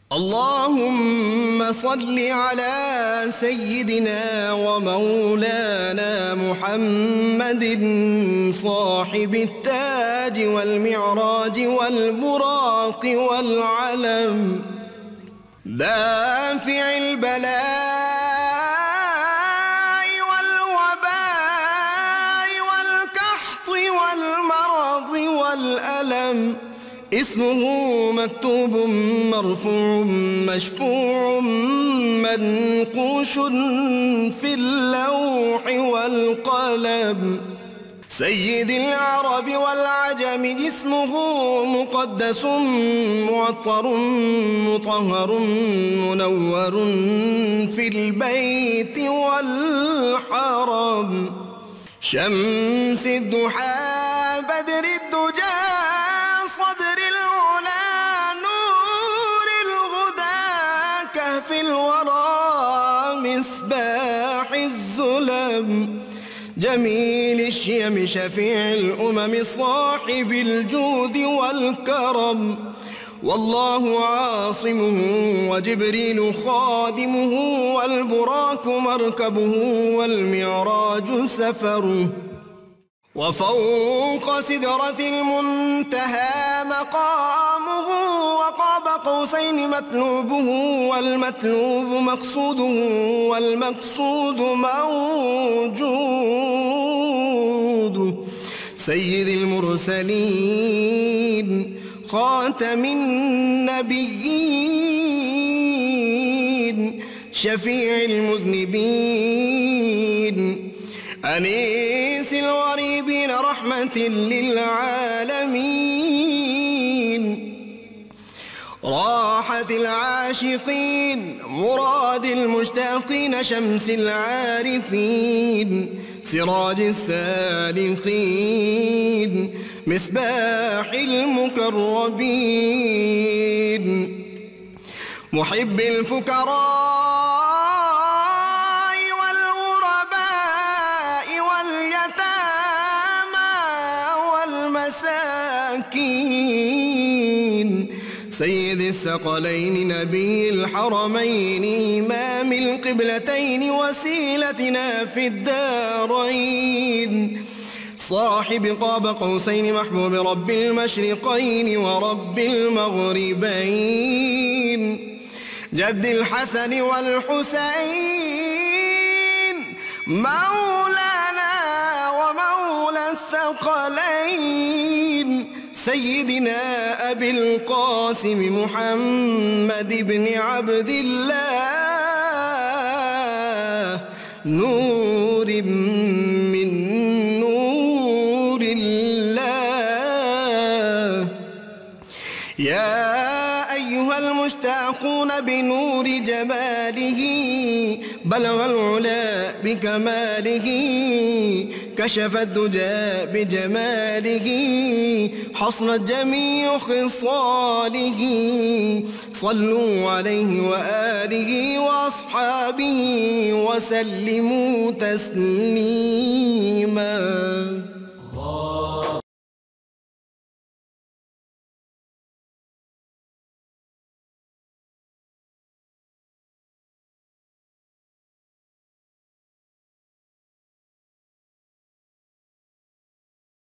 اللهم صل على سيدنا ومولانا محمد صاحب التاج والمعراج والبراق والعلم، دافع البلاء والوباء والقحط والمرض والألم، اسمه مكتوب مرفوع مشفوع منقوش في اللوح والقلم، سيد العرب والعجم، اسمه مقدس معطر مطهر منور في البيت والحرم، شمس الضحى بدر الدجى صدر العلا نور الهدى كهف الورى مصباح الظلم، جميل الشيم شفيع الأمم صاحب الجود والكرم، والله عاصمه وجبريل خادمه والبراك مركبه والمعراج سفره، وفوق سدرة المنتهى مقامه وقاب قوسين مطلوبه والمطلوب مقصوده والمقصود موجود، سيد المرسلين خاتم النبيين شفيع المذنبين أنيس الغريبين رحمة للعالمين، راحة العاشقين مراد المشتاقين شمس العارفين سراج السالكين مصباح المقربين، محب الفقراء والمساكين، سيد الثقلين نبي الحرمين إمام القبلتين وسيلتنا في الدارين، صاحب قاب قوسين محبوب رب المشرقين ورب المغربين، جد الحسن والحسين مولانا ومولى الثقلين، سيدنا أبي القاسم محمد بن عبد الله نور من نور الله، يا أيها المشتاقون بنور جماله بلغ العلا بكماله كشف الدجى بجماله حصنت جميع خصاله، صلوا عليه وآله وأصحابه وسلموا تسليما.